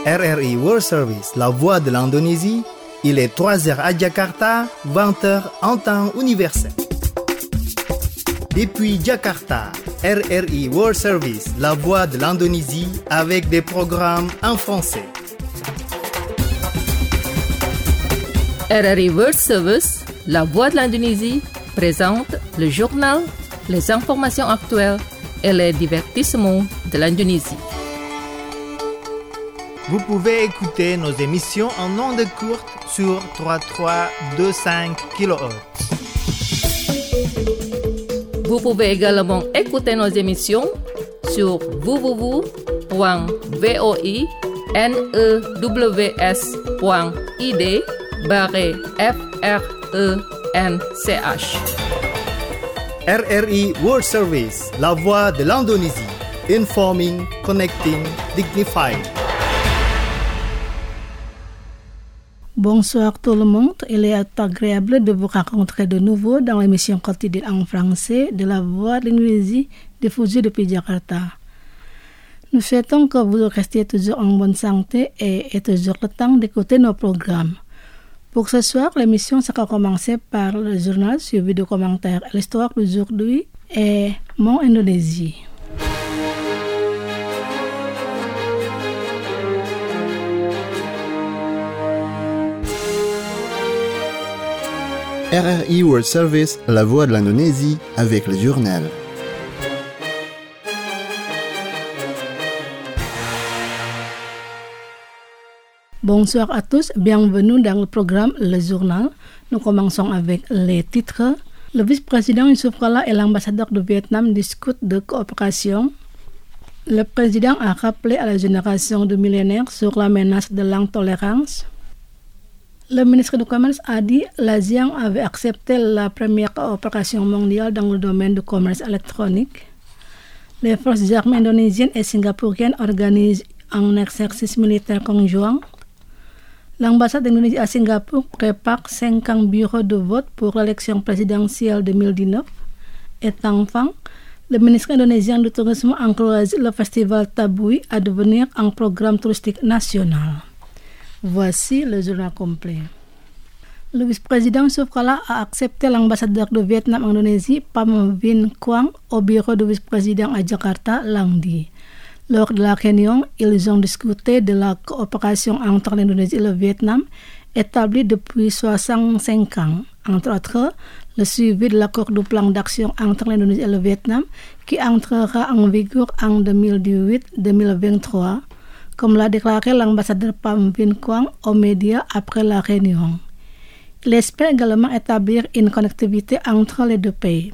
RRI World Service, la voix de l'Indonésie. Il est 3h à Jakarta, 20h en temps universel. Depuis Jakarta, RRI World Service, la voix de l'Indonésie, avec des programmes en français. RRI World Service, la voix de l'Indonésie, présente le journal, les informations actuelles et les divertissements de l'Indonésie. Vous pouvez écouter nos émissions en ondes courtes sur 3325 kHz. Vous pouvez également écouter nos émissions sur www.voinews.id/FRENCH. RRI World Service, la voix de l'Indonésie. Informing, connecting, dignifying. Bonsoir tout le monde, il est agréable de vous rencontrer de nouveau dans l'émission quotidienne en français de la Voix de l'Indonésie diffusée depuis Jakarta. Nous souhaitons que vous restiez toujours en bonne santé et toujours le temps d'écouter nos programmes. Pour ce soir, l'émission sera commencée par le journal suivi de commentaires à l'histoire d'aujourd'hui et Mon Indonésie. RRI World Service, la voix de l'Indonésie, avec le journal. Bonsoir à tous, bienvenue dans le programme Le Journal. Nous commençons avec les titres. Le vice-président Yusuf Kala et l'ambassadeur de Vietnam discutent de coopération. Le président a rappelé à la génération de millénaires sur la menace de l'intolérance. Le ministre du Commerce a dit que l'ASEAN avait accepté la première coopération mondiale dans le domaine du commerce électronique. Les forces armées indonésiennes et singapouriennes organisent un exercice militaire conjoint. L'ambassade d'Indonésie à Singapour prépare 50 bureaux de vote pour l'élection présidentielle 2019. Et enfin, le ministre indonésien du Tourisme encourage le festival Tabui à devenir un programme touristique national. Voici le journal complet. Le vice-président Yusuf Kala a accepté l'ambassadeur de Vietnam en Indonésie, Pham Vinh Quang, au bureau du vice-président à Jakarta lundi. Lors de la réunion, ils ont discuté de la coopération entre l'Indonésie et le Vietnam, établie depuis 65 ans. Entre autres, le suivi de l'accord du plan d'action entre l'Indonésie et le Vietnam, qui entrera en vigueur en 2018-2023. Comme l'a déclaré l'ambassadeur Pham Vinh Quang aux médias après la réunion. Il espère également établir une connectivité entre les deux pays.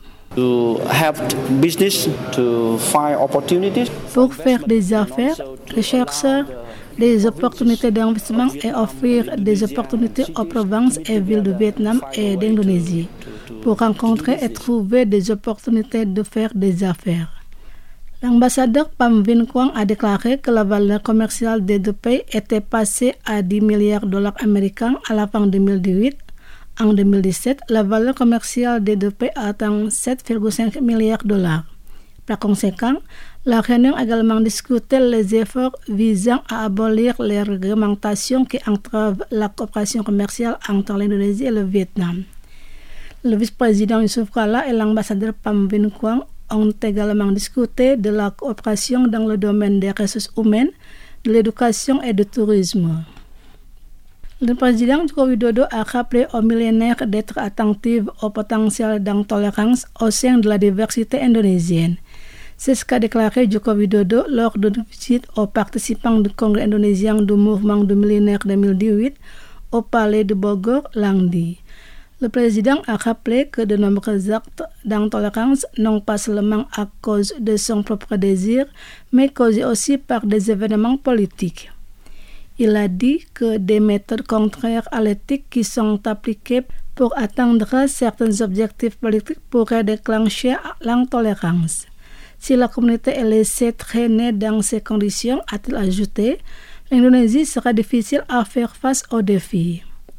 Pour faire des affaires, les chercheurs, des opportunités d'investissement et offrir des opportunités aux provinces et villes du Vietnam et d'Indonésie, pour rencontrer et trouver des opportunités de faire des affaires. L'ambassadeur Pham Vinh Quang a déclaré que la valeur commerciale des deux pays était passée à 10 milliards de dollars américains à la fin 2018. En 2017, la valeur commerciale des deux pays atteint 7,5 milliards de dollars. Par conséquent, la réunion a également discuté les efforts visant à abolir les réglementations qui entravent la coopération commerciale entre l'Indonésie et le Vietnam. Le vice-président Yusuf Kala et l'ambassadeur Pham Vinh Quang ont également discuté de la coopération dans le domaine des ressources humaines, de l'éducation et du tourisme. Le président Joko Widodo a rappelé aux millénaires d'être attentifs au potentiel d'intolérance au sein de la diversité indonésienne. C'est ce qu'a déclaré Joko Widodo lors de visite aux participants du congrès indonésien du mouvement du millénaire 2018 au palais de Bogor lundi. Le président a rappelé que de nombreux actes d'intolérance, non pas seulement à cause de son propre désir, mais causés aussi par des événements politiques. Il a dit que des méthodes contraires à l'éthique qui sont appliquées pour atteindre certains objectifs politiques pourraient déclencher l'intolérance. Si la communauté est laissée traîner dans ces conditions, a-t-il ajouté, l'Indonésie sera difficile à faire face aux défis.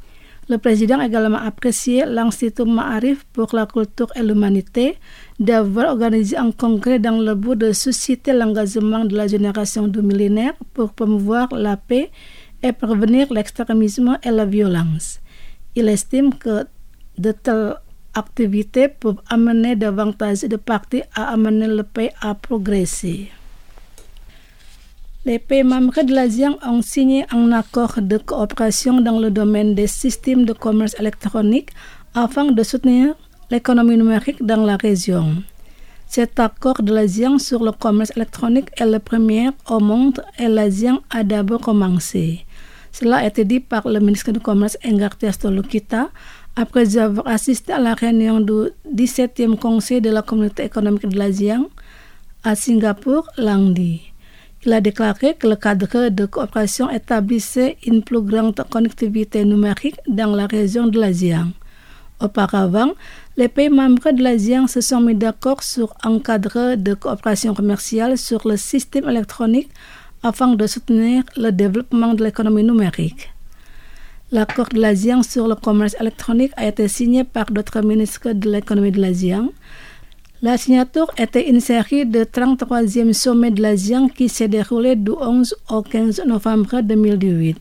Le président a également apprécié l'Institut Ma'arif pour la culture et l'humanité d'avoir organisé un congrès dans le but de susciter l'engagement de la génération du millénaire pour promouvoir la paix et prévenir l'extrémisme et la violence. Il estime que de telles activités peuvent amener davantage de parties à amener le pays à progresser. Les pays membres de l'ASEAN ont signé un accord de coopération dans le domaine des systèmes de commerce électronique afin de soutenir l'économie numérique dans la région. Cet accord de l'ASEAN sur le commerce électronique est le premier au monde et l'ASEAN a d'abord commencé. Cela a été dit par le ministre du Commerce Engartias Tolukita après avoir assisté à la réunion du 17e Conseil de la Communauté économique de l'ASEAN à Singapour lundi. Il a déclaré que le cadre de coopération établissait une plus grande connectivité numérique dans la région de l'ASEAN. Auparavant, les pays membres de l'ASEAN se sont mis d'accord sur un cadre de coopération commerciale sur le système électronique afin de soutenir le développement de l'économie numérique. L'accord de l'ASEAN sur le commerce électronique a été signé par d'autres ministres de l'économie de l'ASEAN. La signature était une série de 33e sommet de l'ASEAN qui s'est déroulé du 11 au 15 novembre 2018.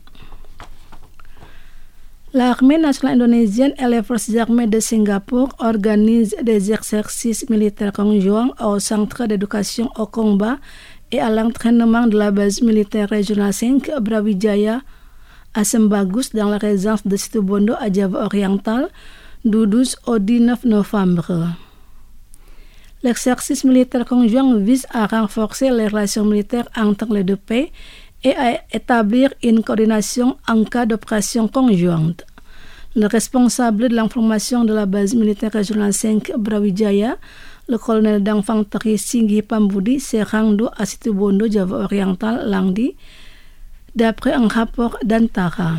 L'armée nationale indonésienne et les forces armées de Singapour organisent des exercices militaires conjoints au centre d'éducation au combat et à l'entraînement de la base militaire régionale 5 Brawijaya à Sembagus dans la résidence de Situbondo à Java Oriental du 12 au 19 novembre. L'exercice militaire conjoint vise à renforcer les relations militaires entre les deux pays et à établir une coordination en cas d'opération conjointe. Le responsable de l'information de la base militaire régionale 5 Brawijaya, le colonel d'infanterie Singgi Pambudi, s'est rendu à Situbondo, Java Oriental, lundi, d'après un rapport d'Antara.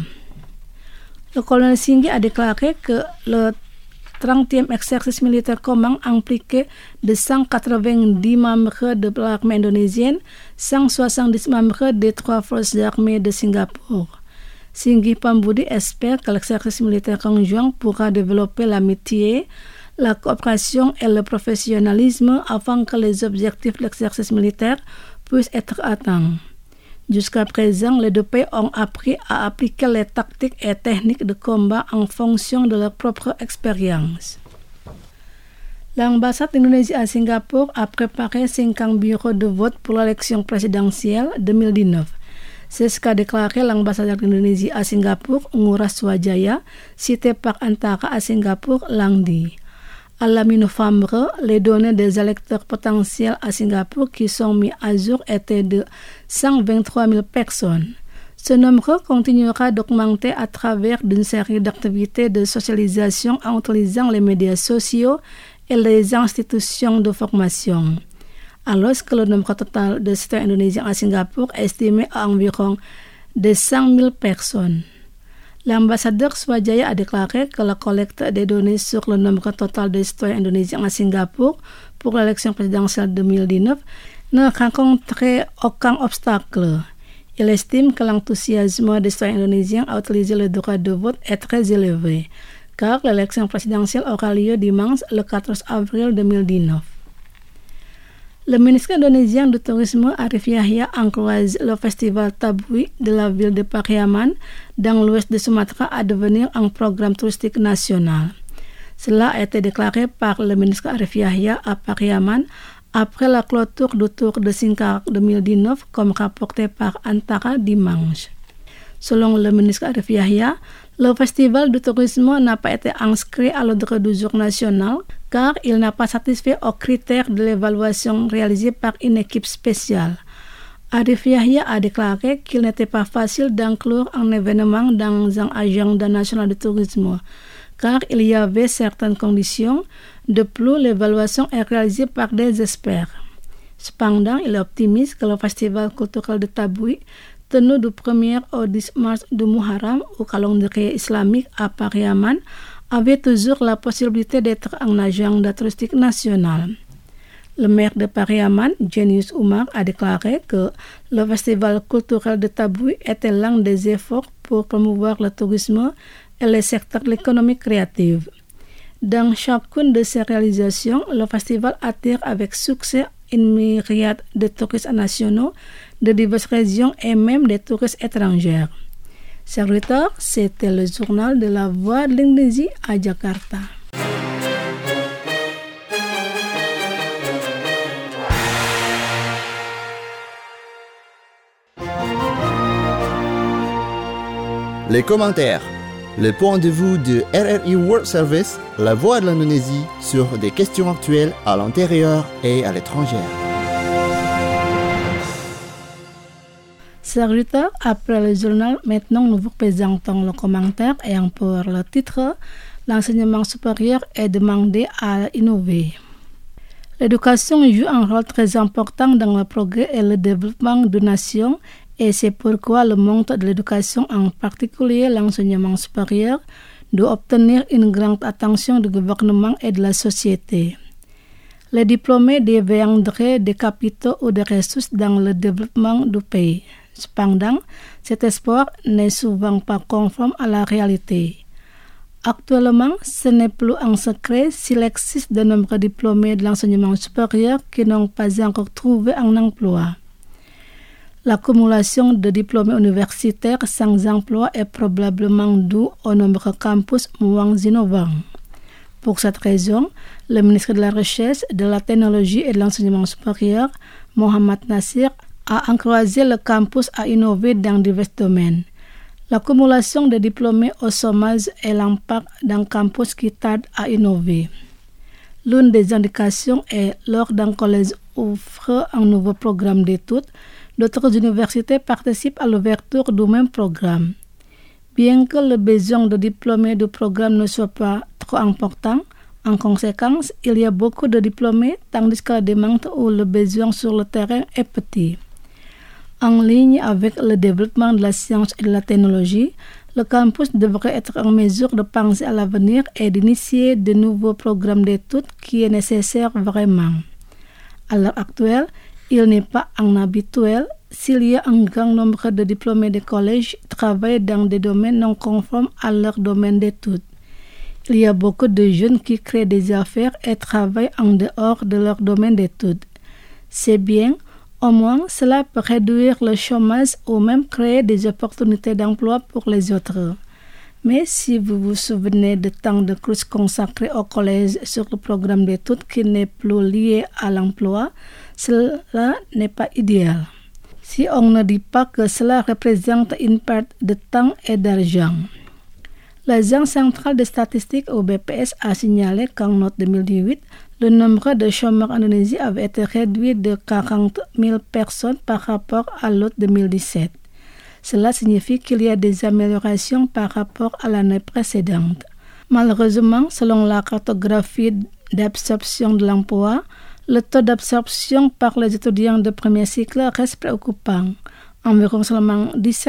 Le colonel Singgi a déclaré que le 30e exercice militaire commun impliquait de 190 membres de l'armée indonésienne, 170 membres des 3 forces armées de Singapour. Singgi Pambudi espère que l'exercice militaire conjoint pourra développer l'amitié, la coopération et le professionnalisme afin que les objectifs de l'exercice militaire puissent être atteints. Jusqu'à présent, les deux pays ont appris à appliquer les tactiques et techniques de combat en fonction de leur propre expérience. L'ambassade d'Indonésie à Singapour a préparé 50 bureaux de vote pour l'élection présidentielle 2019. C'est ce qu'a déclaré l'ambassadeur d'Indonésie à Singapour, Ngurah Swajaya, cité par Antara à Singapour lundi. À la mi-novembre, les données des électeurs potentiels à Singapour qui sont mis à jour étaient de 123 000 personnes. Ce nombre continuera d'augmenter à travers une série d'activités de socialisation en utilisant les médias sociaux et les institutions de formation. Alors que le nombre total de citoyens indonésiens à Singapour est estimé à environ de 100 000 personnes. L'ambassadeur Swajaya a déclaré que la collecte des données sur le nombre total de citoyens indonésiens à Singapour pour l'élection présidentielle 2019 ne rencontrait aucun obstacle. Il estime que l'enthousiasme des citoyens indonésiens à utiliser le droit de vote est très élevé, car l'élection présidentielle aura lieu dimanche le 14 avril 2019. Le ministre indonésien du Tourisme Arif Yahya encourage le festival Tabui de la ville de Pariaman dans l'ouest de Sumatra à devenir un programme touristique national. Cela a été déclaré par le ministre Arif Yahya à Pariaman après la clôture du Tour de Singkarak 2019 comme rapporté par Antara dimanche. Selon le ministre Arif Yahya, le festival du tourisme n'a pas été inscrit à l'ordre du jour national car il n'a pas satisfait aux critères de l'évaluation réalisée par une équipe spéciale. Arif Yahya a déclaré qu'il n'était pas facile d'inclure un événement dans un agenda national de tourisme car il y avait certaines conditions. De plus, l'évaluation est réalisée par des experts. Cependant, il est optimiste que le festival culturel de Tabui, tenu du 1er au 10 mars du Muharram au calendrier islamique à Pariaman, avait toujours la possibilité d'être un agenda touristique national. Le maire de Pariaman, Jenius Umar, a déclaré que le festival culturel de Tabui était l'un des efforts pour promouvoir le tourisme et le secteur de l'économie créative. Dans chacune de ces réalisations, le festival attire avec succès une myriade de touristes nationaux de diverses régions et même des touristes étrangers. Chers auditeurs, c'était le journal de la Voix de l'Indonésie à Jakarta. Les commentaires. Le point de vue de RRI World Service, la voix de l'Indonésie, sur des questions actuelles à l'intérieur et à l'étranger. Chers auditeurs, après le journal, maintenant nous vous présentons le commentaire ayant pour le titre « L'enseignement supérieur est demandé à innover ». L'éducation joue un rôle très important dans le progrès et le développement de nations et c'est pourquoi le monde de l'éducation, en particulier l'enseignement supérieur, doit obtenir une grande attention du gouvernement et de la société. Les diplômés deviendraient des capitaux ou des ressources dans le développement du pays. Cependant, cet espoir n'est souvent pas conforme à la réalité. Actuellement, ce n'est plus un secret s'il existe de nombreux diplômés de l'enseignement supérieur qui n'ont pas encore trouvé un emploi. L'accumulation de diplômés universitaires sans emploi est probablement due aux nombreux campus moins innovants. Pour cette raison, le ministre de la Recherche, de la Technologie et de l'Enseignement supérieur, Mohamed Nasir, a encouragé le campus à innover dans divers domaines. L'accumulation de diplômés au chômage est l'impact d'un campus qui tarde à innover. L'une des indications est lors d'un collège ouvre un nouveau programme d'études, d'autres universités participent à l'ouverture du même programme. Bien que le besoin de diplômés du programme ne soit pas trop important, en conséquence, il y a beaucoup de diplômés tandis que la demande ou le besoin sur le terrain est petit. En ligne avec le développement de la science et de la technologie, le campus devrait être en mesure de penser à l'avenir et d'initier de nouveaux programmes d'études qui est nécessaire vraiment. À l'heure actuelle, il n'est pas inhabituel s'il y a un grand nombre de diplômés de collège travaillent dans des domaines non conformes à leur domaine d'études. Il y a beaucoup de jeunes qui créent des affaires et travaillent en dehors de leur domaine d'études. C'est bien, au moins cela peut réduire le chômage ou même créer des opportunités d'emploi pour les autres. Mais si vous vous souvenez de tant de cours consacrés au collège sur le programme d'études qui n'est plus lié à l'emploi, cela n'est pas idéal. Si on ne dit pas que cela représente une perte de temps et d'argent. L'Agence centrale des statistiques au BPS a signalé qu'en août 2018, le nombre de chômeurs en Indonésie avait été réduit de 40 000 personnes par rapport à l'août 2017. Cela signifie qu'il y a des améliorations par rapport à l'année précédente. Malheureusement, selon la cartographie d'absorption de l'emploi, le taux d'absorption par les étudiants de premier cycle reste préoccupant, environ seulement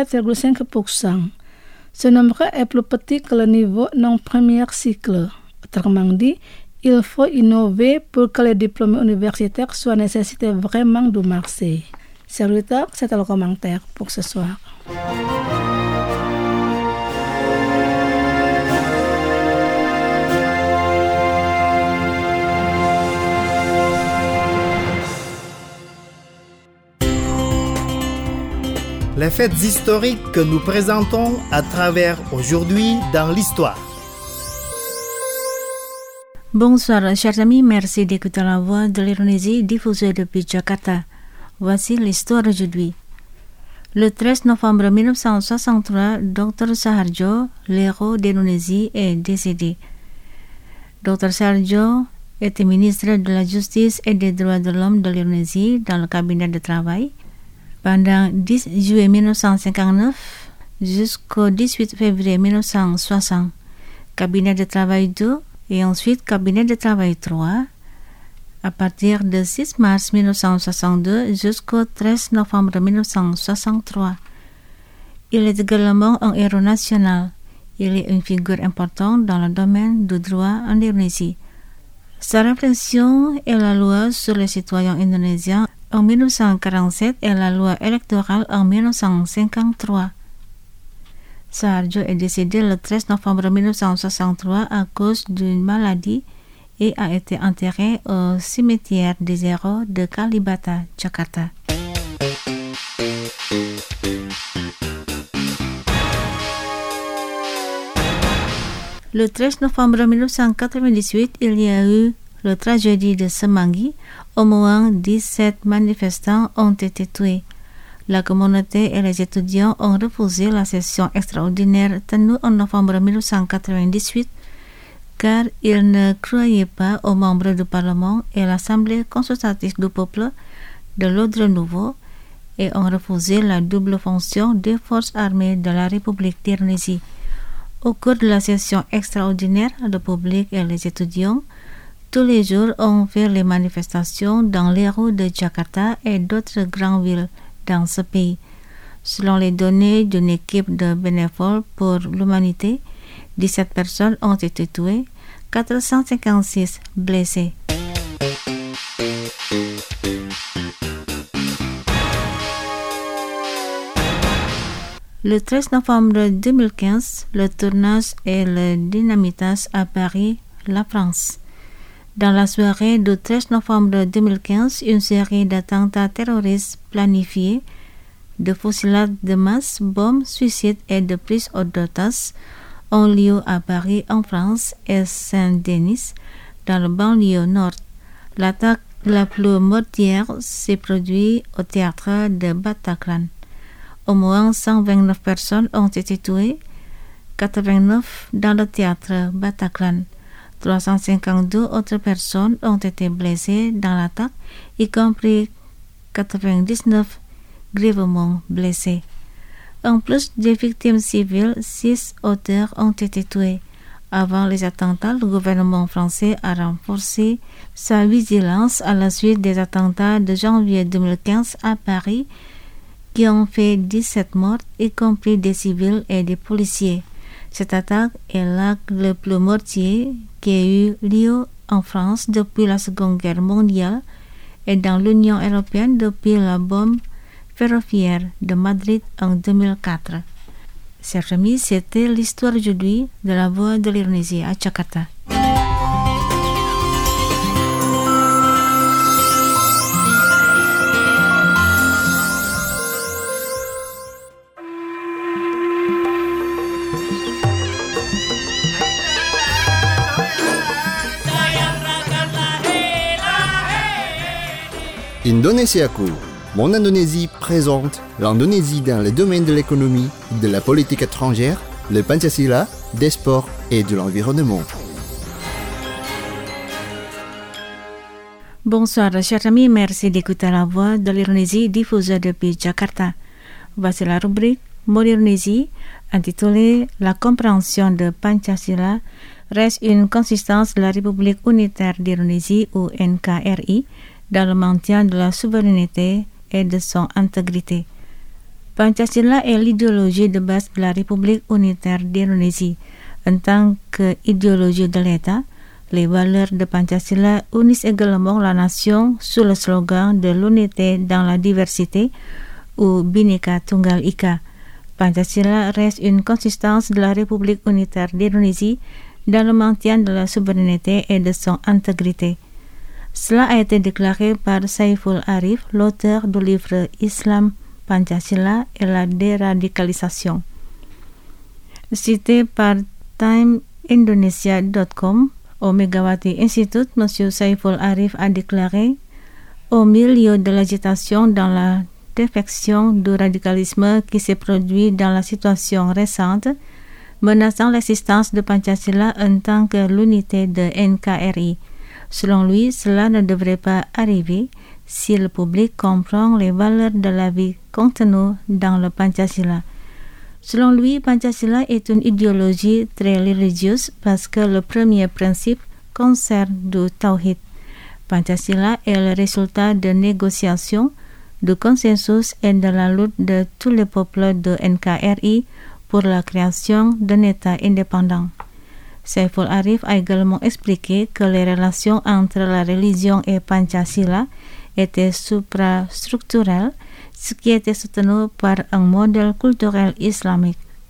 17,5%. Ce nombre est plus petit que le niveau non-premier cycle. Autrement dit, il faut innover pour que les diplômés universitaires soient nécessités vraiment du marché. Chers auditeurs, c'était le commentaire pour ce soir. Les faits historiques que nous présentons à travers aujourd'hui dans l'histoire. Bonsoir chers amis, merci d'écouter la voix de l'Indonésie diffusée depuis Jakarta. Voici l'histoire d'aujourd'hui. Le 13 novembre 1963, Dr Saharjo, l'héros d'Indonésie, est décédé. Dr Saharjo était ministre de la Justice et des Droits de l'Homme de l'Indonésie dans le cabinet de travail pendant 10 juillet 1959 jusqu'au 18 février 1960, cabinet de travail 2 et ensuite cabinet de travail 3, à partir de 6 mars 1962 jusqu'au 13 novembre 1963. Il est également un héros national. Il est une figure importante dans le domaine du droit en Indonésie. Sa réflexion est la loi sur les citoyens indonésiens en 1947 et la loi électorale en 1953. Suharto est décédé le 13 novembre 1963 à cause d'une maladie et a été enterré au cimetière des héros de Kalibata, Jakarta. Le 13 novembre 1998, il y a eu la tragédie de Semanggi. Au moins 17 manifestants ont été tués. La communauté et les étudiants ont refusé la session extraordinaire tenue en novembre 1998 car ils ne croyaient pas aux membres du Parlement et l'Assemblée consultative du peuple de l'ordre nouveau et ont refusé la double fonction des forces armées de la République d'Indonésie. Au cours de la session extraordinaire, le public et les étudiants tous les jours ont fait les manifestations dans les rues de Jakarta et d'autres grandes villes dans ce pays. Selon les données d'une équipe de bénévoles pour l'humanité, 17 personnes ont été tuées, 456 blessées. Le 13 novembre 2015, le tournage et le dynamitage à Paris, la France. Dans la soirée du 13 novembre 2015, une série d'attentats terroristes planifiés, de fusillades de masse, bombes, suicides et de prises d'otages ont lieu à Paris en France et Saint-Denis dans le banlieue nord. L'attaque la plus mortière s'est produite au théâtre de Bataclan. Au moins 129 personnes ont été tuées, 89 dans le théâtre Bataclan. 352 autres personnes ont été blessées dans l'attaque, y compris 99 grièvement blessés. En plus des victimes civiles, 6 auteurs ont été tués. Avant les attentats, le gouvernement français a renforcé sa vigilance à la suite des attentats de janvier 2015 à Paris qui ont fait 17 morts, y compris des civils et des policiers. Cette attaque est l'acte le plus mortier qui a eu lieu en France depuis la Seconde Guerre mondiale et dans l'Union européenne depuis la bombe ferroviaire de Madrid en 2004. Chers amis, c'était l'histoire aujourd'hui de la Voix de l'Indonésie à Jakarta. Indonesiaku, Mon Indonésie présente l'Indonésie dans le domaine de l'économie, de la politique étrangère, le Pancasila, des sports et de l'environnement. Bonsoir chers amis, merci d'écouter la Voix de l'Indonésie diffusée depuis Jakarta. Voici la rubrique Modernité intitulée La compréhension de Pancasila reste une consistance de la République unitaire d'Indonésie ou NKRI dans le maintien de la souveraineté et de son intégrité. Pancasila est l'idéologie de base de la République unitaire d'Indonésie. En tant qu'idéologie de l'État, les valeurs de Pancasila unissent également la nation sous le slogan de l'unité dans la diversité ou Bhinneka Tunggal Ika. Pancasila reste une consistance de la République unitaire d'Indonésie dans le maintien de la souveraineté et de son intégrité. Cela a été déclaré par Saiful Arif, l'auteur du livre Islam, Pancasila et la déradicalisation. Cité par timeindonesia.com, au Megawati Institute, M. Saiful Arif a déclaré « Au milieu de l'agitation dans la défection du radicalisme qui s'est produit dans la situation récente, menaçant l'existence de Pancasila en tant que l'unité de NKRI. Selon lui, cela ne devrait pas arriver si le public comprend les valeurs de la vie contenues dans le Pancasila. Selon lui, Pancasila est une idéologie très religieuse parce que le premier principe concerne du Tawhid. Pancasila est le résultat de négociations, de consensus et de la lutte de tous les peuples de NKRI pour la création d'un État indépendant. Saiful Arif a également expliqué que les relations entre la religion et Pancasila étaient suprastructurelles, ce qui était soutenu par un modèle culturel islamique.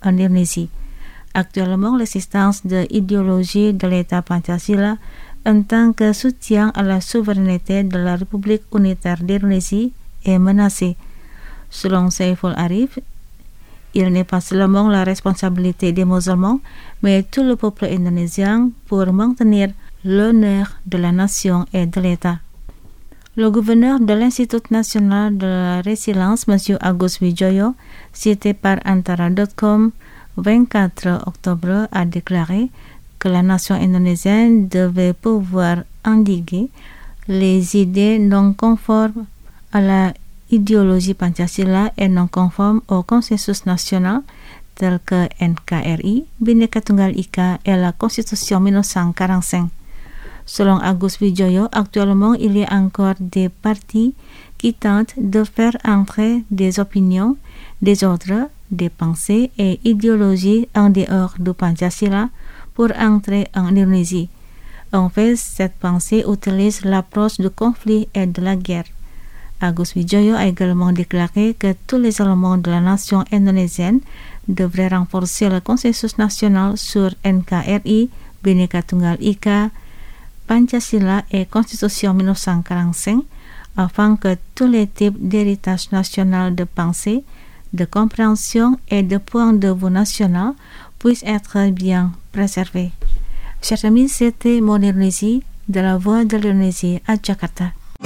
en Indonésie. Actuellement, l'existence de l'idéologie de l'État Pancasila en tant que soutien à la souveraineté de la République unitaire d'Indonésie est menacée. Selon Saiful Arif, il n'est pas seulement la responsabilité des musulmans, mais tout le peuple indonésien pour maintenir l'honneur de la nation et de l'État. Le gouverneur de l'Institut national de la résilience, M. Agus Wijoyo, cité par Antara.com, 24 octobre, a déclaré que la nation indonésienne devait pouvoir endiguer les idées non conformes à la idéologie Pancasila et non conforme au consensus national tel que NKRI, Bhinneka Tunggal Ika et la Constitution 1945. Selon Agus Wijoyo, actuellement il y a encore des partis qui tentent de faire entrer des opinions, des ordres, des pensées et idéologies en dehors du Pancasila pour entrer en Indonésie. En fait, cette pensée utilise l'approche du conflit et de la guerre. Agus Wijoyo a également déclaré que tous les éléments de la nation indonésienne devraient renforcer le consensus national sur NKRI, Bhinneka Tunggal Ika, Pancasila et Constitution 1945 afin que tous les types d'héritage national de pensée, de compréhension et de point de vue national puissent être bien préservés. Chers amis, c'était Mon Indonésie de la Voix de l'Indonésie à Jakarta.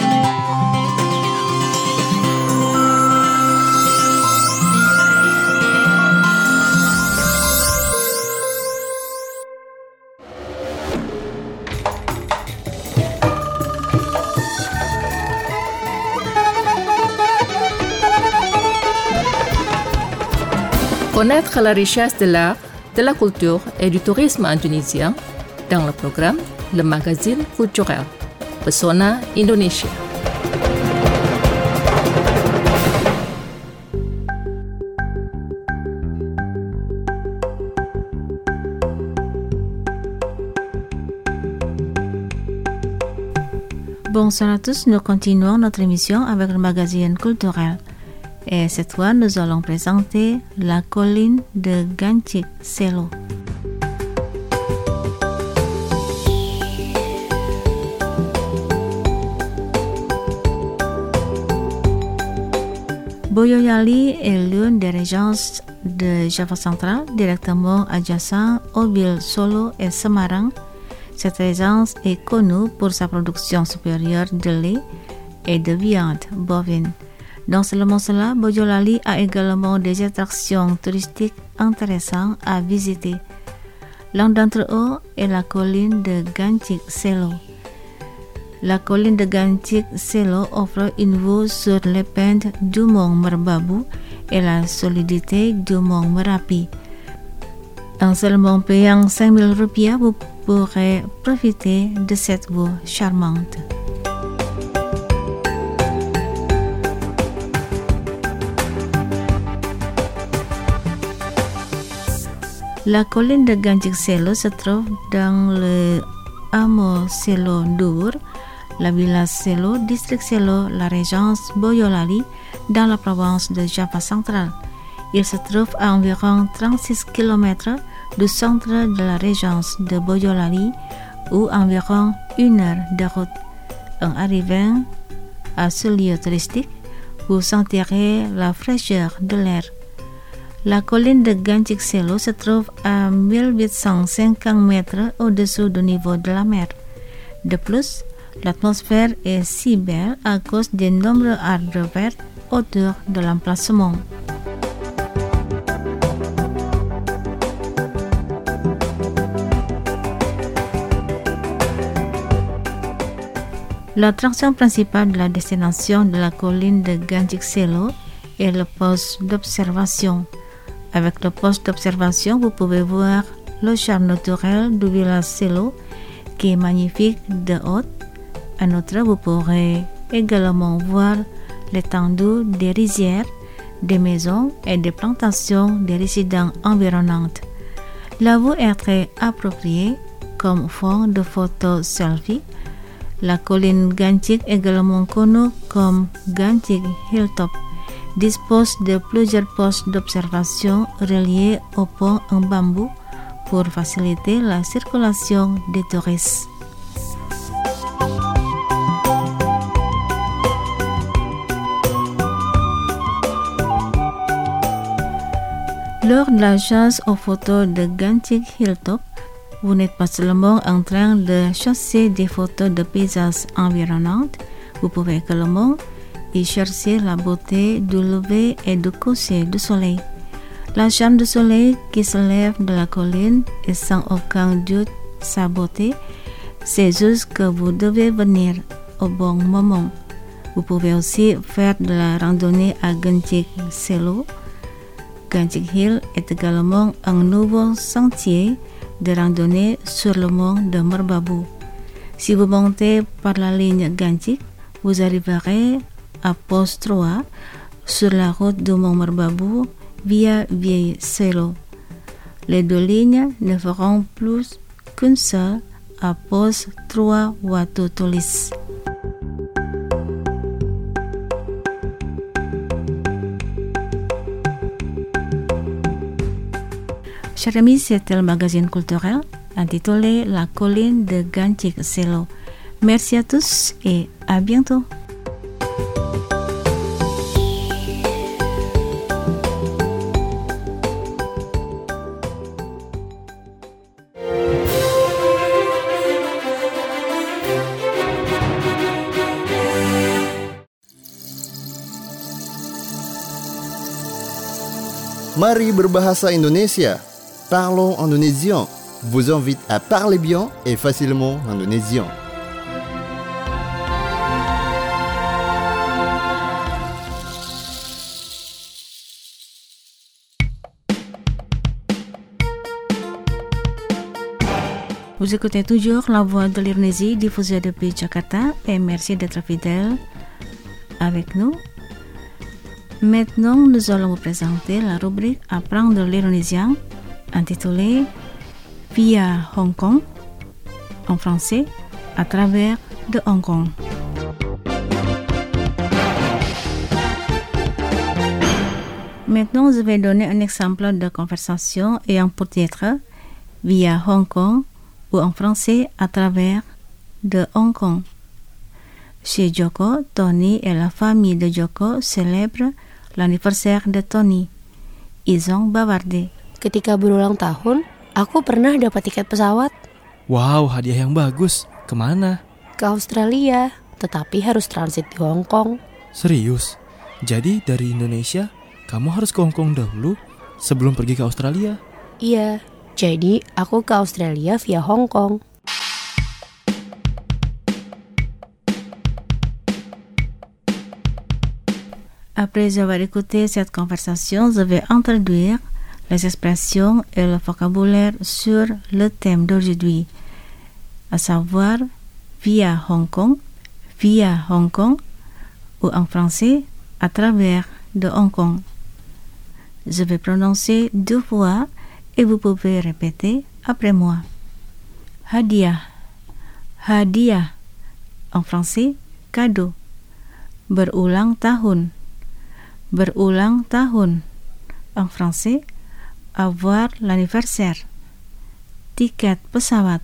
Connaître la richesse de l'art, de la culture et du tourisme indonésien dans le programme Le Magazine Culturel, Pesona Indonesia. Bonsoir à tous, nous continuons notre émission avec le magazine culturel. Et cette fois, nous allons présenter la colline de Gancik Selo. Boyolali est l'une des régions de Java central, directement adjacent aux villes Solo et Semarang. Cette région est connue pour sa production supérieure de lait et de viande bovine. Non seulement cela, Boyolali a également des attractions touristiques intéressantes à visiter. L'un d'entre eux est la colline de Gancik Selo. La colline de Gancik Selo offre une vue sur les pentes du mont Merbabu et la solidité du mont Merapi. En seulement payant 5 000 rupiah, vous pourrez profiter de cette vue charmante. La colline de Gancik Selo se trouve dans le hameau Selo Dur, la village Selo, district Selo, la région Boyolali, dans la province de Java central. Il se trouve à environ 36 km du centre de la région de Boyolali ou environ 1 heure de route. En arrivant à ce lieu touristique, vous sentirez la fraîcheur de l'air. La colline de Gancik Selo se trouve à 1850 mètres au-dessous du niveau de la mer. De plus, l'atmosphère est si belle à cause des nombreux arbres verts autour de l'emplacement. L'attraction principale de la destination de la colline de Gancik Selo est le poste d'observation. Avec le poste d'observation, vous pouvez voir le charme naturel du village Selo qui est magnifique de haut. En outre, vous pourrez également voir l'étendue des rizières, des maisons et des plantations des résidents environnantes. La vue est très appropriée comme fond de photo selfie. La colline Gancik est également connue comme Gancik Hilltop, dispose de plusieurs postes d'observation reliés au pont en bambou pour faciliter la circulation des touristes. Lors de la chasse aux photos de Ganchik Hilltop, vous n'êtes pas seulement en train de chasser des photos de paysages environnants, vous pouvez également y chercher la beauté du lever et du coucher du soleil. La charme du soleil qui se lève de la colline et sans aucun doute sa beauté, c'est juste que vous devez venir au bon moment. Vous pouvez aussi faire de la randonnée à Ganchik Selo. Ganchik Hill est également un nouveau sentier de randonnée sur le mont de Merbabou. Si vous montez par la ligne Ganchik, vous arriverez à Poste 3 sur la route du mont Merbabou via Vieille Selo. Les deux lignes ne feront plus qu'une seule à Poste 3 Watu Tulis. Chers amis, c'était le magazine culturel intitulé La colline de Ganchik Selo. Merci à tous et à bientôt. Mari berbahasa Indonesia. Parlons indonésien vous invite à parler bien et facilement indonésien. Vous écoutez toujours La Voix de l'Indonésie diffusée depuis Jakarta et merci d'être fidèle avec nous. Maintenant, nous allons vous présenter la rubrique Apprendre l'indonésien intitulée Via Hong Kong, en français, à travers de Hong Kong. Maintenant, je vais donner un exemple de conversation ayant pour titre Via Hong Kong ou en français à travers de Hong Kong. Chez Joko, Tony et la famille de Joko célèbrent l'anniversaire de Tony. Ils ont bavardé. Ketika berulang tahun, aku pernah dapat tiket pesawat. Wow, hadiah yang bagus. Kemana? Ke Australia, tetapi harus transit di Hong Kong. Serius? Jadi dari Indonesia, kamu harus ke Hong Kong dahulu sebelum pergi ke Australia? Iya, jadi aku ke Australia via Hong Kong. Après avoir écouté cette conversation, je vais introduire les expressions et le vocabulaire sur le thème d'aujourd'hui, à savoir via Hong Kong, ou en français, à travers de Hong Kong. Je vais prononcer 2 fois et vous pouvez répéter après moi. Hadiah, hadiah, en français, cadeau. Berulang tahun, en français, avoir l'anniversaire. Tiket pesawat,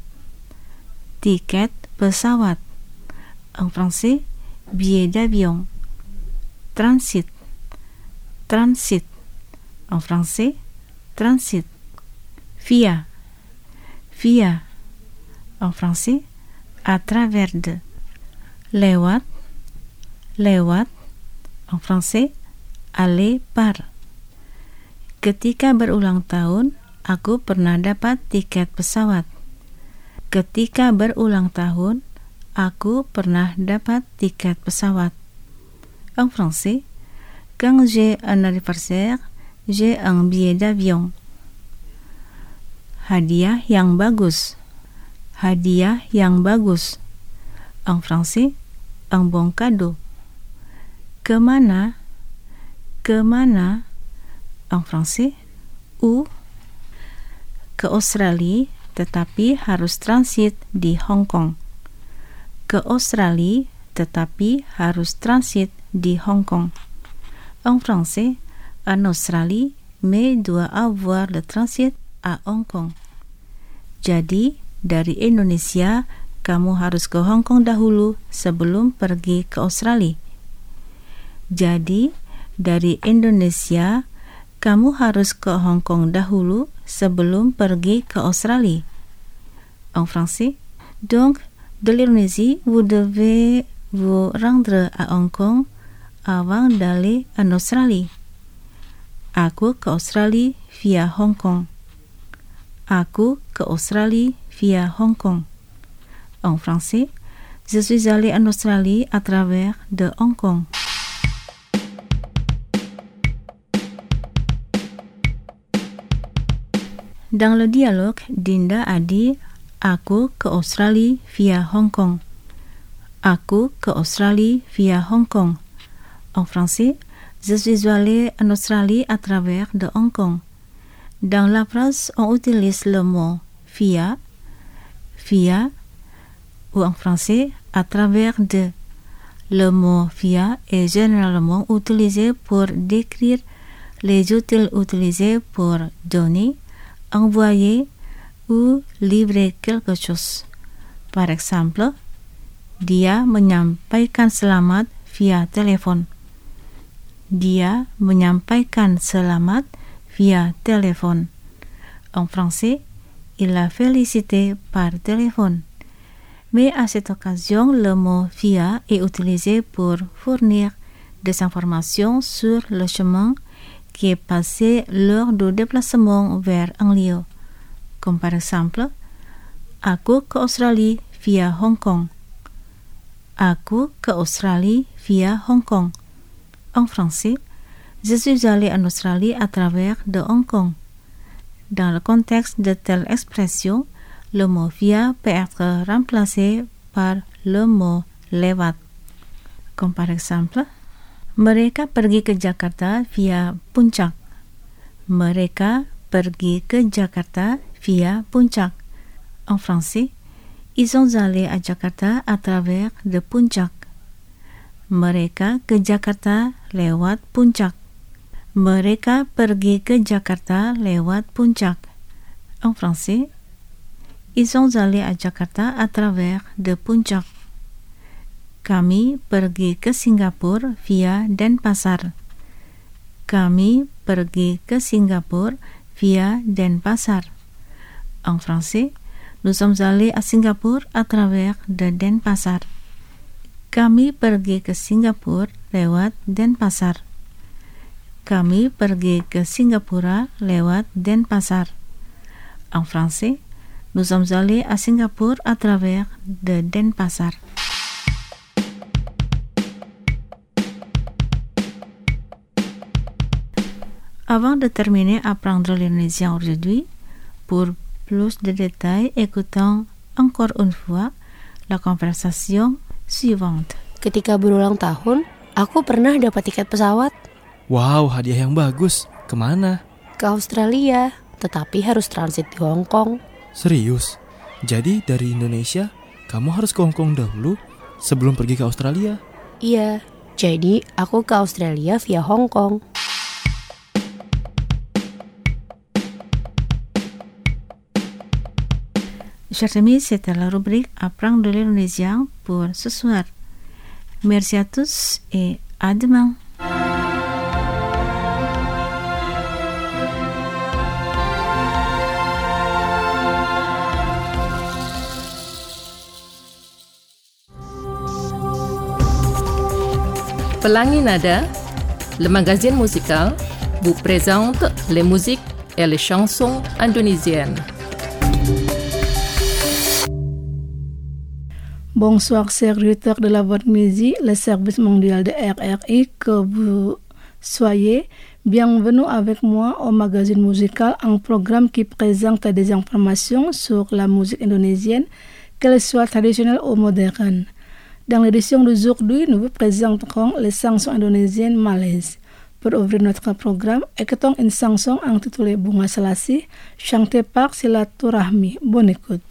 en français, billet d'avion. Transit, en français, transit. Via, en français, à travers de. Lewat, en français, aller par. Ketika berulang tahun, aku pernah dapat tiket pesawat. Ketika berulang tahun, aku pernah dapat tiket pesawat. En français, quand j'ai un anniversaire, j'ai un billet d'avion. Hadiah yang bagus. En français, un bon cadeau. Kemana? En français, où? Ke Australia, tetapi harus transit di Hong Kong. Ke Australia, tetapi harus transit di Hong Kong. En français, en Australie, mais doit avoir le transit à Hong Kong. Jadi, dari Indonesia, kamu harus ke Hong Kong dahulu sebelum pergi ke Australia. Jadi, dari Indonesia, kamu harus ke Hong Kong dahulu sebelum pergi ke Australie. En français, donc, de l'Indonésie, vous devez vous rendre à Hong Kong avant d'aller en Australie. Aku ke Australie via Hong Kong. Aku ke Australie via Hong Kong. En français, je suis allé en Australie à travers de Hong Kong. Dans le dialogue, Dinda a dit Aku ke Australie via Hong Kong. Aku ke Australie via Hong Kong. En français, je suis allé en Australie à travers de Hong Kong. Dans la phrase, on utilise le mot via, ou en français, à travers de. Le mot via est généralement utilisé pour décrire les outils utilisés pour donner, envoyer ou livrer quelque chose. Par exemple, dia menyampaikan selamat via telepon. Dia menyampaikan selamat via téléphone. En français, il l'a félicité par téléphone. Mais à cette occasion, le mot via est utilisé pour fournir des informations sur le chemin qui est passé lors du déplacement vers un lieu. Comme par exemple, Aku ke Australie via Hong Kong. Aku ke Australie via Hong Kong. En français, je suis allé en Australie à travers de Hong Kong. Dans le contexte de telle expression, le mot via peut être remplacé par le mot lewat. Comme par exemple, mereka pergi ke Jakarta via Puncak. Mereka pergi ke Jakarta via Puncak. En français, ils sont allés à Jakarta à travers de Puncak. Mereka ke Jakarta lewat Puncak. Mereka pergi ke Jakarta lewat Puncak. En français, ils sont allés à Jakarta à travers de Puncak. Kami pergi ke Singapura via Denpasar. Kami pergi ke Singapura via Denpasar. En français, nous sommes allés à Singapour à travers de Denpasar. Kami pergi ke Singapura lewat Denpasar. Kami pergi ke Singapura lewat Denpasar. En français, nous sommes allés à Singapour à travers de Denpasar. Avant de terminer à apprendre l'indonésien aujourd'hui, pour plus de détails, écoutons encore une fois la conversation suivante. Ketika berulang tahun, aku pernah dapat tiket pesawat. Wow, hadiah yang bagus. Kemana? Ke Australia, tetapi harus transit di Hong Kong. Serius? Jadi dari Indonesia, kamu harus ke Hong Kong dahulu sebelum pergi ke Australia? Iya, jadi aku ke Australia via Hong Kong. Chers amis, c'était la rubrique Apprendre de l'indonésien pour ce soir. Merci à tous et à demain. Pelangi Nada, le magazine musical, vous présente les musiques et les chansons indonésiennes. Bonsoir, chers auditeurs de la Voix de Musique, le service mondial de RRI, que vous soyez. Bienvenue avec moi au magazine musical, un programme qui présente des informations sur la musique indonésienne, qu'elle soit traditionnelle ou moderne. Dans l'édition d'aujourd'hui, nous vous présenterons les chansons indonésiennes malaises. Pour ouvrir notre programme, écoutons une chanson intitulée Bunga Selasih, chantée par Silaturahmi. Bonne écoute.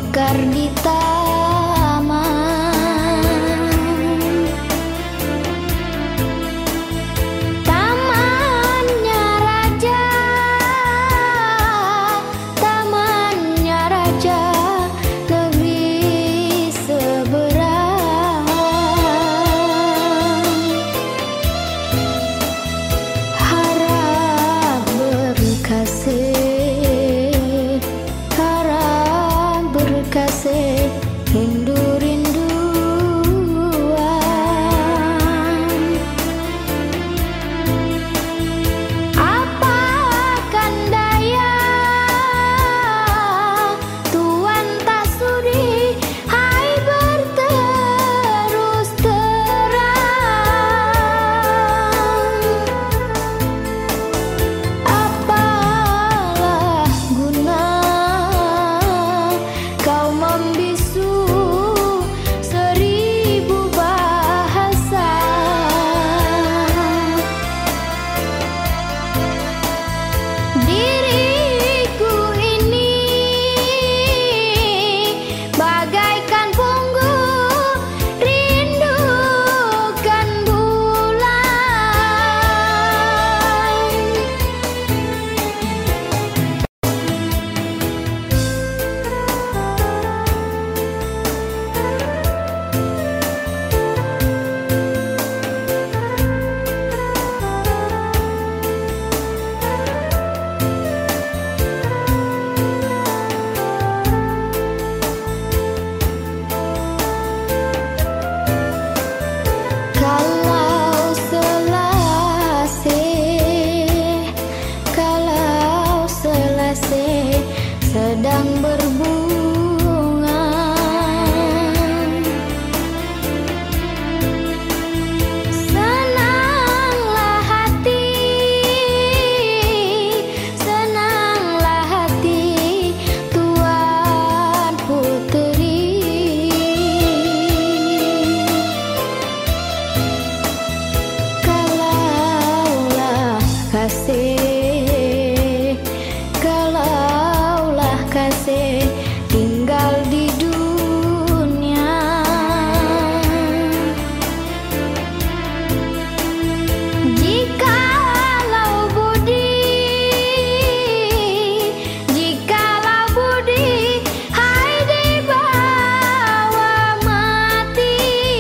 mekar di taman. Tamannya raja, tamannya raja, negeri seberang. Harap berkasih, harap berkasih, rindu-rinduan. Apakan daya, Tuhan tak sudi, hai berterus terang. Apalah guna kau membisu seribu bahasa. Diriku ini bagaikan punggung rindukan bulan. Kalau selasih sedang berbunga, senanglah hati Tuan Puteri. Kalaulah kasih tinggal di dunia, jikalau budi, hai dibawa mati.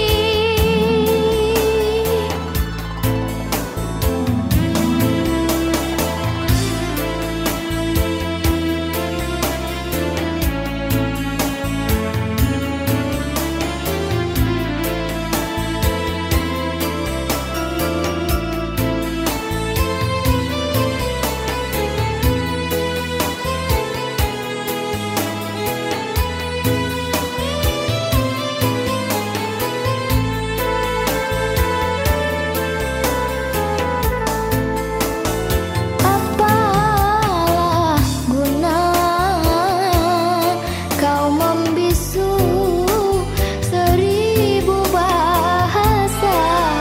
Apalah guna kau membisu seribu bahasa.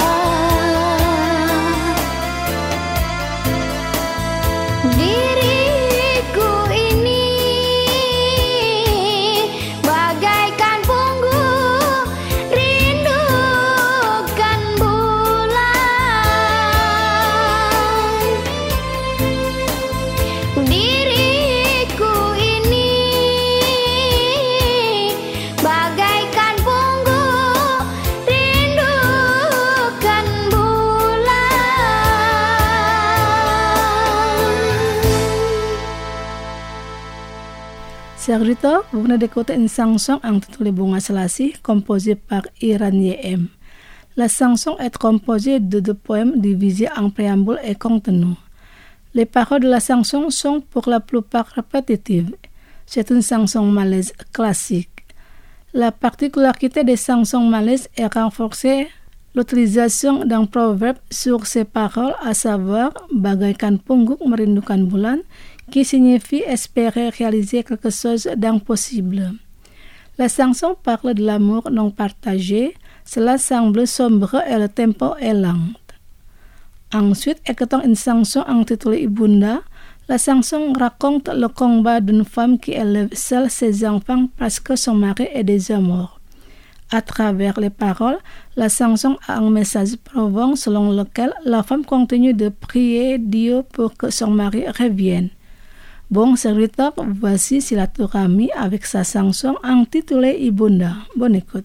Diriku ini bagaikan punggung rindukan bulan. Diriku ini bagaikan punggung rindukan bulan. Chers auditeurs, vous venez d'écouter une chanson intitulée Bunga Selassie, composée par Iran YM. La chanson est composée de 2 poèmes divisés en préambule et contenu. Les paroles de la chanson sont pour la plupart répétitives. C'est une chanson malaise classique. La particularité des chansons malaises est renforcée l'utilisation d'un proverbe sur ces paroles, à savoir bagaikan punggung merindukan bulan, qui signifie espérer réaliser quelque chose d'impossible. La chanson parle de l'amour non partagé, cela semble sombre et le tempo est lent. Ensuite, écoutons une chanson intitulée Ibunda. La chanson raconte le combat d'une femme qui élève seule ses enfants parce que son mari est déjà mort. À travers les paroles, la chanson a un message profond selon lequel la femme continue de prier Dieu pour que son mari revienne. Bon serviteur, voici Silaturahmi avec sa chanson intitulée Ibunda. Bonne écoute.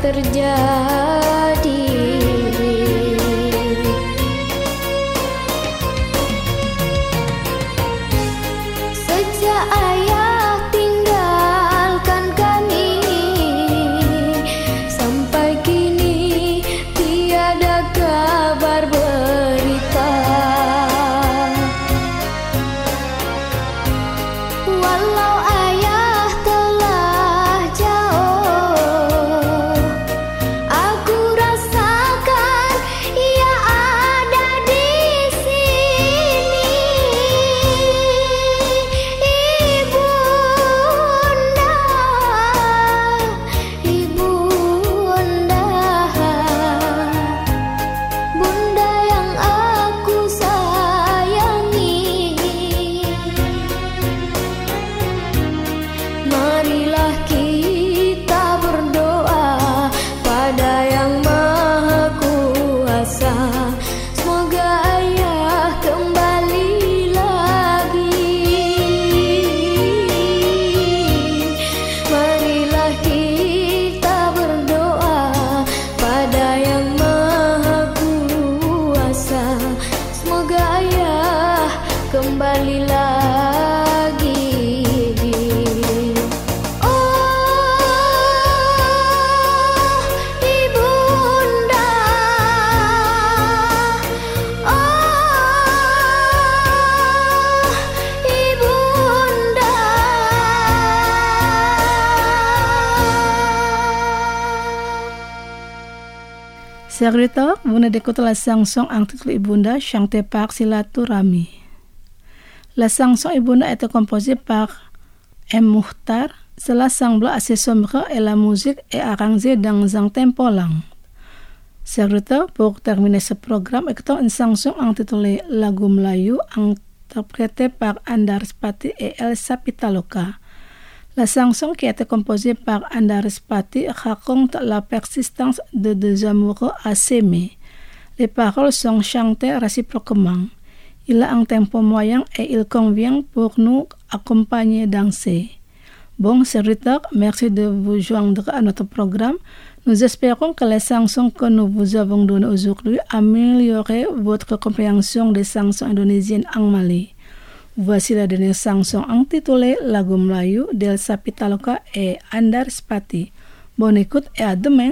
terjadi. Sejak ayah tinggalkan kami, sampai kini tiada kabar berita. Walau ayah telah jauh, aku rasakan ia ada di sini. Ibunda, ibunda, bunda yang aku sayangi. Marilah kita berdoa pada Yang Maha Kuasa, semoga ayah kembali lagi. Marilah kita berdoa pada Yang Maha Kuasa, semoga ayah kembali lagi. Oh, ibunda, oh, ibunda. Chers auditeurs, vous venez d'écouter la chanson intitulée Ibunda, chantée par Silaturahmi. La chanson Ibunda a été composée par M. Mukhtar. Cela semble assez sombre et la musique est arrangée dans un tempo lent. Chers auditeurs, pour terminer ce programme, écoutons une chanson intitulée Lagu Melayu, interprétée par Andaris Pati et Elsa Pitaloka. La chanson qui a été composée par Andaris Pati raconte la persistance de deux amoureux à s'aimer. Les paroles sont chantées réciproquement. Il a un tempo moyen et il convient pour nous accompagner danser. Bon, chers auditeurs, merci de vous joindre à notre programme. Nous espérons que les chansons que nous vous avons données aujourd'hui améliorent votre compréhension des chansons indonésiennes en Mali. Voici la dernière chanson intitulée Lagu Melayu d'Elsa Pitaloka et Andaris Pati. Bonne écoute et à demain.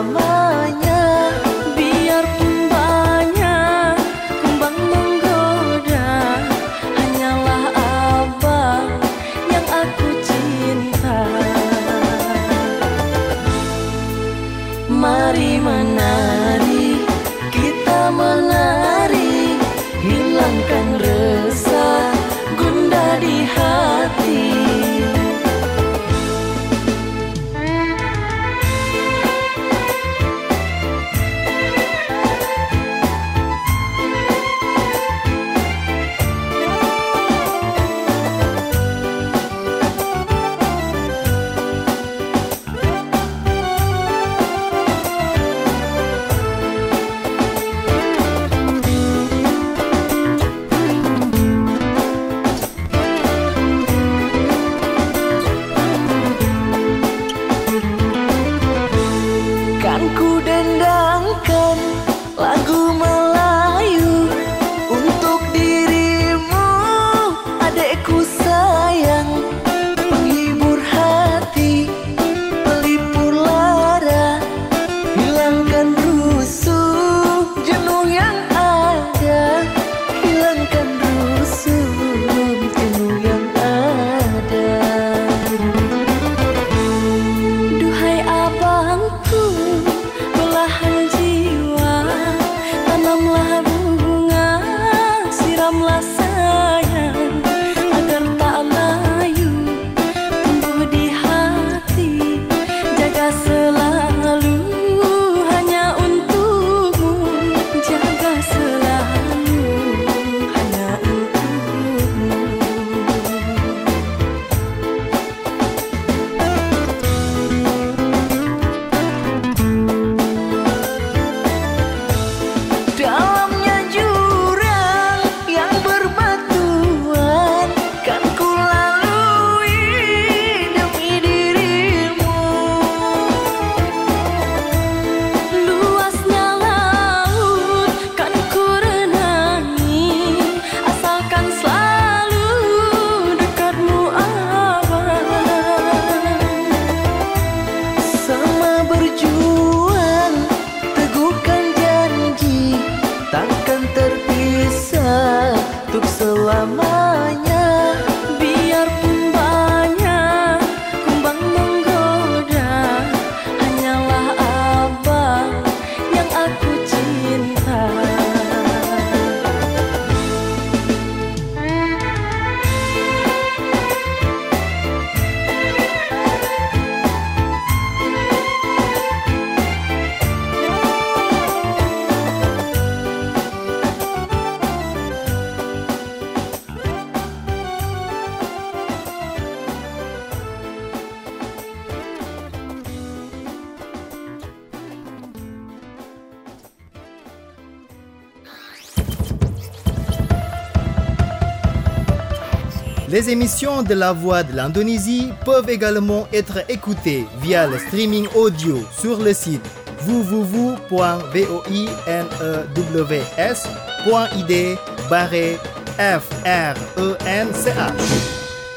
selamanya, biarpun banyak kembang menggoda. Genggamlah sayang agar tak layu tumbuh di hati, jaga selalu hanya untukmu, jaga selalu hanya untukmu. Dalamnya jurang yang berbatuan kan ku lalui demi dirimu. Luasnya laut kan ku renangi, asalkan selalu dekatmu abad. Sama berjuang, teguhkan janji, takkan terpisah untuk selamanya. Biarpun banyak kumbang menggoda, hanyalah abang yang aku cinta. Les émissions de La Voix de l'Indonésie peuvent également être écoutées via le streaming audio sur le site www.voinews.id/FRENCH.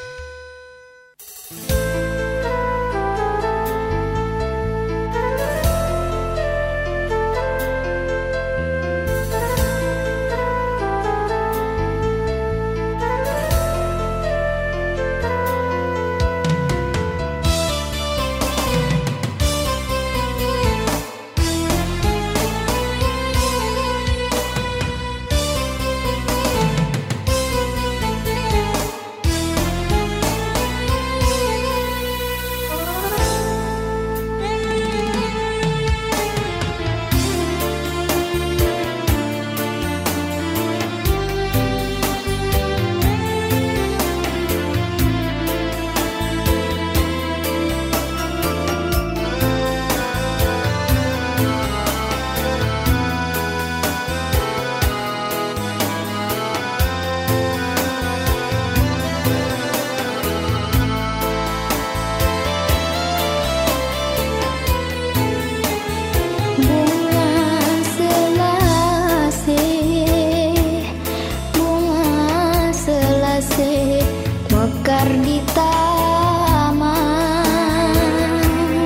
Mekar di taman,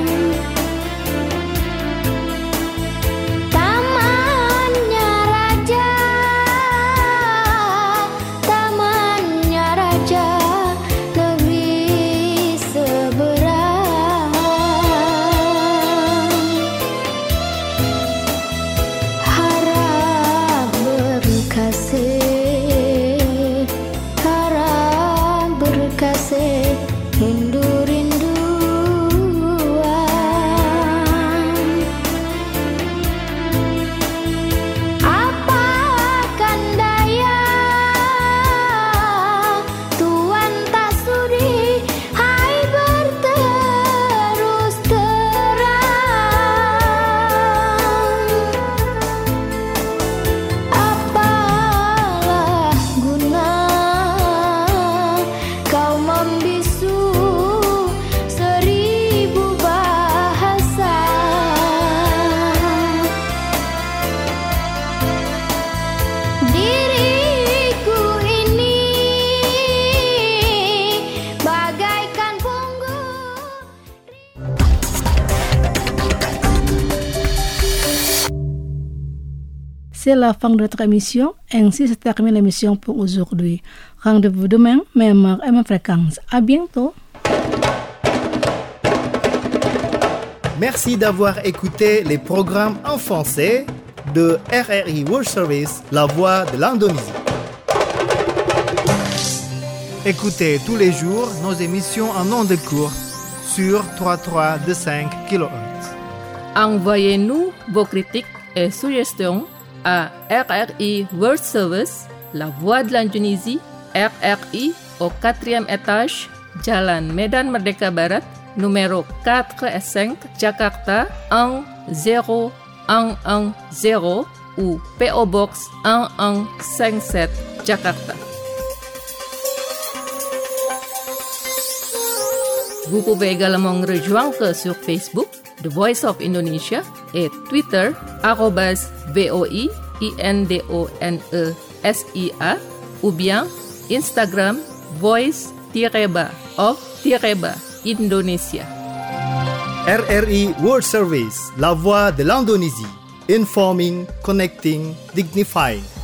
tamannya raja, tamannya raja, negeri seberang. Harap berkasih, rindu-rinduan. Apakan daya, Tuhan tak sudi, hai berterus terang. Apalah guna kau membisu seribu bahasa. Diriku ini bagaikan punggung. C'est la fin de notre émission. Ainsi se termine l'émission pour aujourd'hui. Rendez-vous demain, même heure et même fréquence. À bientôt. Merci d'avoir écouté les programmes en français de RRI World Service, La Voix de l'Indonésie. Écoutez tous les jours nos émissions en ondes courtes sur 3325 kHz. Envoyez-nous vos critiques et suggestions à RRI World Service, La Voix de l'Indonésie, RRI au 4e étage, Jalan Medan Merdeka Barat, numéro 4 et 5, Jakarta 10110 ou PO Box 1157, Jakarta. Vous pouvez également nous rejoindre sur Facebook, The Voice of Indonesia, et Twitter, @VOIINDONESIA, ou bien Instagram, voice-of-Indonesia. RRI World Service, La Voix de l'Indonésie. Informing, connecting, dignifying.